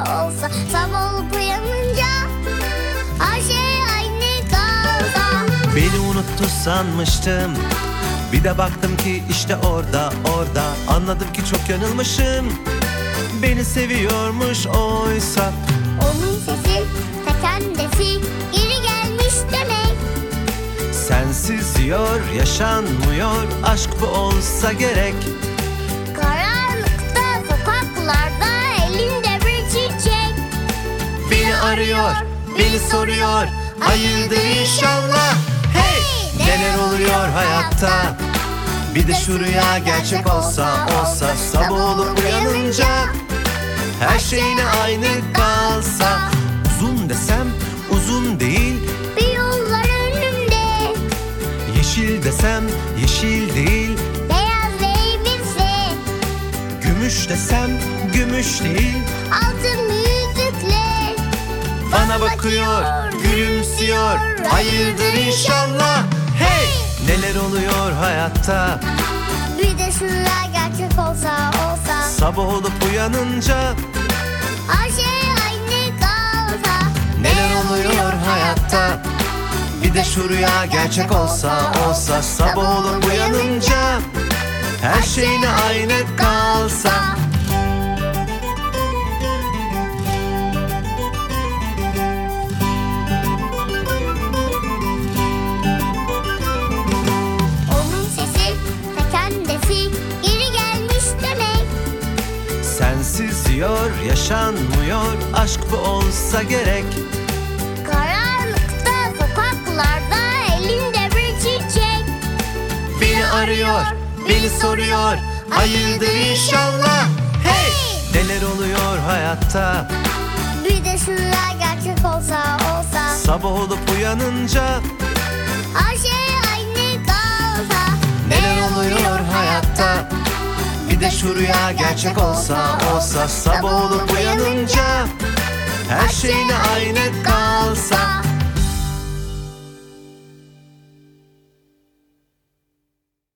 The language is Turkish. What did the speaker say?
olsa, sabah olup uyanınca her şey aynı kalsa. Beni unuttu sanmıştım, bir de baktım ki işte orada. Anladım ki çok yanılmışım, beni seviyormuş oysa. Onun sesi ta kendisi geri gelmiş demek. Sensiz diyor yaşanmıyor, aşk bu olsa gerek. Karanlıkta sokaklarda elinde bir çiçek. Beni arıyor, beni soruyor, hayırdır inşallah. Hey! Neler oluyor hayatta? Bir de şu rüya gerçek olsa, sabah olup uyanınca her şeyine aynı kalsa. Uzun desem uzun değil, Bir yollar önümde, yeşil desem yeşil değil, beyaz elbise, gümüş desem gümüş değil. altın yüzükler Bana bakıyor, gülümsüyor, hayırdır inşallah. Hey! Neler oluyor hayatta? Bir de şu rüya gerçek olsa, Sabah olup uyanınca her şey aynı kalsa. neler oluyor hayatta? Bir de şu rüya gerçek olsa, sabah olup uyanınca her şeyine aynı kalsa. Onun sesi ta kendisi geri gelmiş demek. Sensiz diyor yaşanmıyor, aşk bu olsa gerek. Karanlıkta sokaklarda elinde bir çiçek. Beni arıyor, beni soruyor, hayırdır inşallah. Hey! Neler oluyor hayatta? Bir de şu rüya gerçek olsa, Sabah olup uyanınca her şey aynı kalsa. neler oluyor hayatta? Bir de şu rüya gerçek olsa, sabah olup uyanınca her şeyine aynı kalsa.